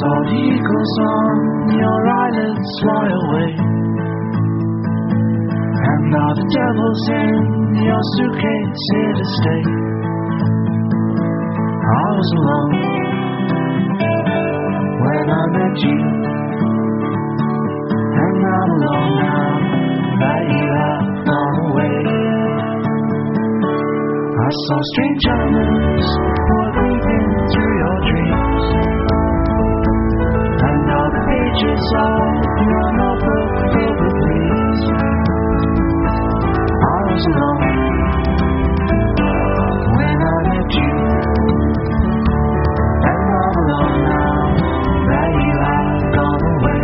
saw the eagles on your eyelids fly away, and now the devil's in your suitcase here to stay. I was alone when I met you, and I'm alone now that you have gone away. I saw strange elements who were creeping through your dreams, and now the pages of your notebook filled with leaves. I was alone when I met you, and I'm alone now that you have gone away.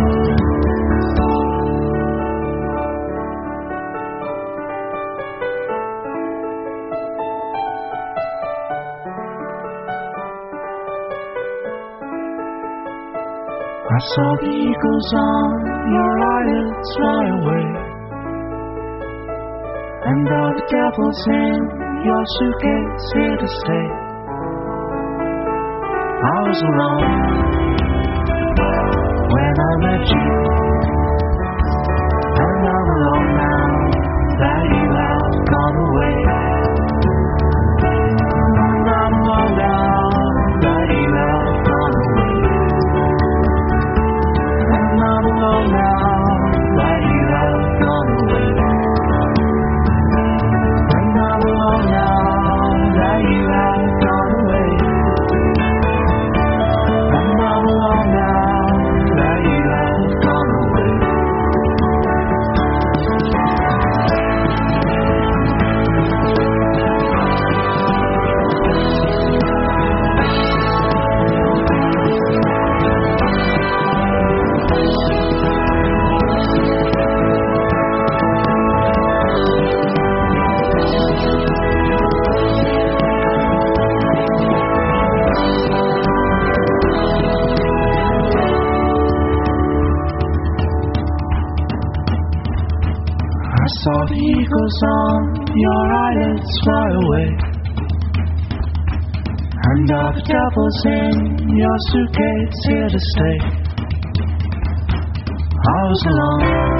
I saw the eagles on your eyelids fly away, and now the devil's in your suitcase here to stay. I was alone when I met you, and I'm alone now that you have gone away. And I'm alone now that you have gone away. And I'm alone now that you have gone away. And I'm alone now that you have gone away. And I'm alone now that you have gone away. I saw the eagles on your eyelids fly away, and now the devil's in your suitcase here to stay. I was alone